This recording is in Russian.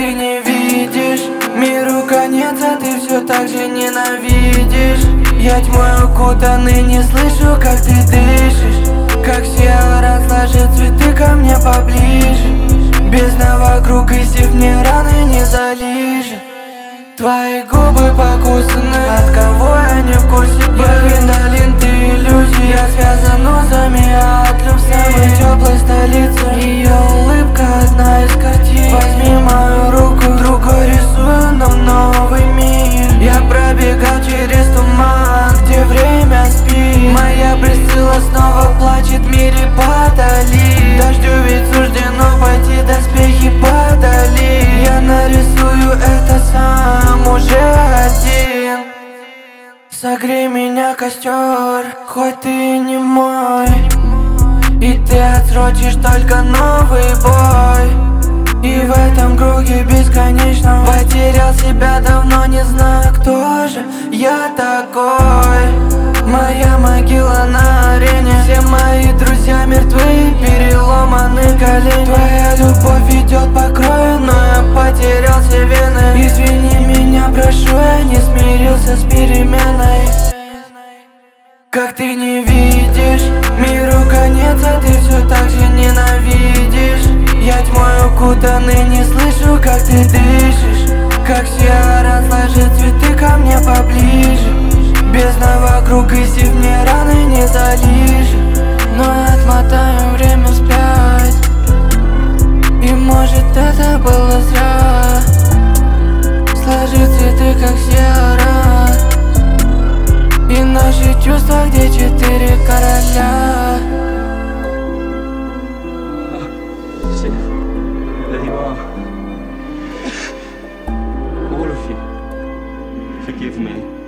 ты не видишь миру конец, а ты все так же ненавидишь. Я тьмой укутанный, не слышу, как ты дышишь. Как Сиара, сложи цветы ко мне поближе. Бездна вокруг, и сив мне раны не залижет. Твои губы покусаны, от кого я не в курсе. Адреналин, ты иллюзия. Я связан узами, отлив в самой теплой столице. Ее улыбка одна из картин. Возьми мою руку, другой рисую нам новый мир. Я пробегал через туман, где время спит. Моя Присцилла снова плачет, в мире подали. Дождю ведь суждено пойти, доспехи подали. Я нарисую это сам уже один. Согрей меня, костер, хоть ты не мой. И ты отсрочишь только новый бой. И в этом круге бесконечном потерял себя, давно не знаю, кто же я такой. Моя могила на арене, все мои друзья мертвы, переломаны колени. Твоя любовь идет по краю, но я потерял все вены. Извини меня, прошу, я не смирился с переменой. Как ты не видишь миру конец, а ты все так же ненавидишь. Я тьмой укутанный, не слышу, как ты дышишь. Как Сиара, сложи цветы ко мне поближе. Бездна вокруг, и сив мне раны не залижет. Но отмотаем время вспять, и может это было зря. Сложи цветы, как Сиара, и наши чувства, где 4 короля. Shit. There you are. All of you. Forgive me.